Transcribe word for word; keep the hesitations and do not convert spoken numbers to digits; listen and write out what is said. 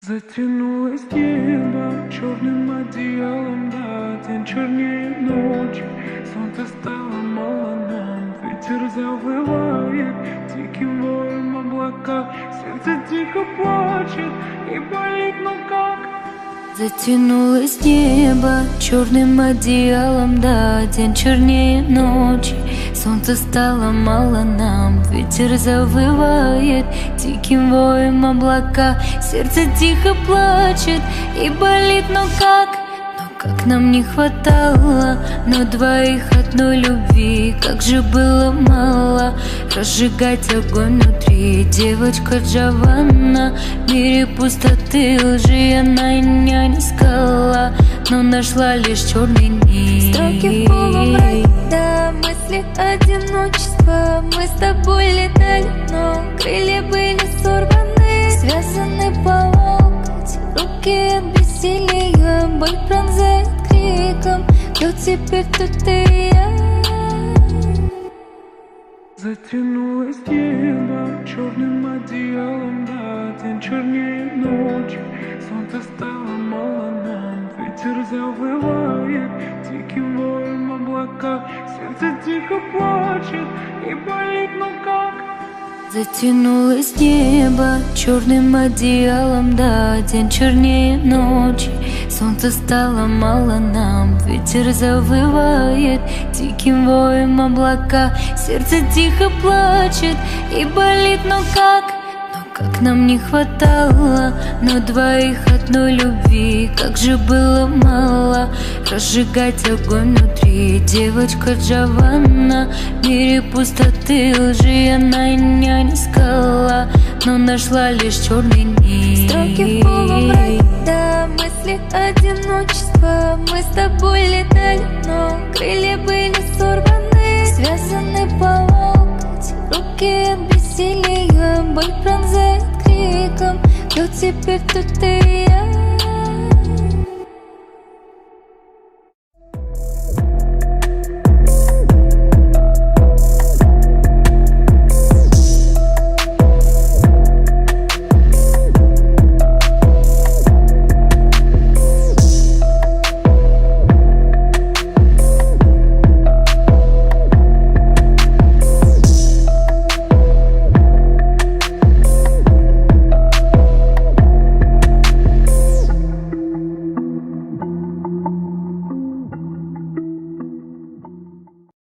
Затянулось небо черным одеялом, да, день чернее ночи. Солнце стало мало нам, ветер завывает диким воем облака. Сердце тихо плачет и болит, но как? Затянулось небо черным одеялом, да, день чернее ночи. Солнца стало мало нам, ветер завывает диким воем облака. Сердце тихо плачет и болит, но как? Но как нам не хватало, но двоих одной любви. Как же было мало разжигать огонь внутри. Девочка Джованна, в мире пустоты лжи она не искала, но нашла лишь черный нить. Строки в полумраке, да, мысли одиночества. Мы с тобой летали, но крылья были сорваны. Связаны по локоть, руки от бессилия. Боль пронзает криком, кто теперь тут ты и я? Затянулось небо черным одеялом, да, день чернее ночи. Солнце стало мало нам, ветер завывает диким воем облака. Сердце тихо плачет и болит, но как? Затянулось небо черным одеялом, да, день чернее ночи. Солнце стало мало нам, ветер завывает диким воем облака. Сердце тихо плачет и болит, но как? Но как нам не хватало, но двоих одной любви. Как же было мало разжигать огонь внутри. Девочка Джованна, в мире пустоты лжи она не искала, но нашла лишь черный нить. Строки в полумраке, да, мысли одиночества. Мы с тобой летали, но крылья были сорваны. Связаны по локоть, руки от бессилия. Боль пронзает криком, кто теперь тут ты и я?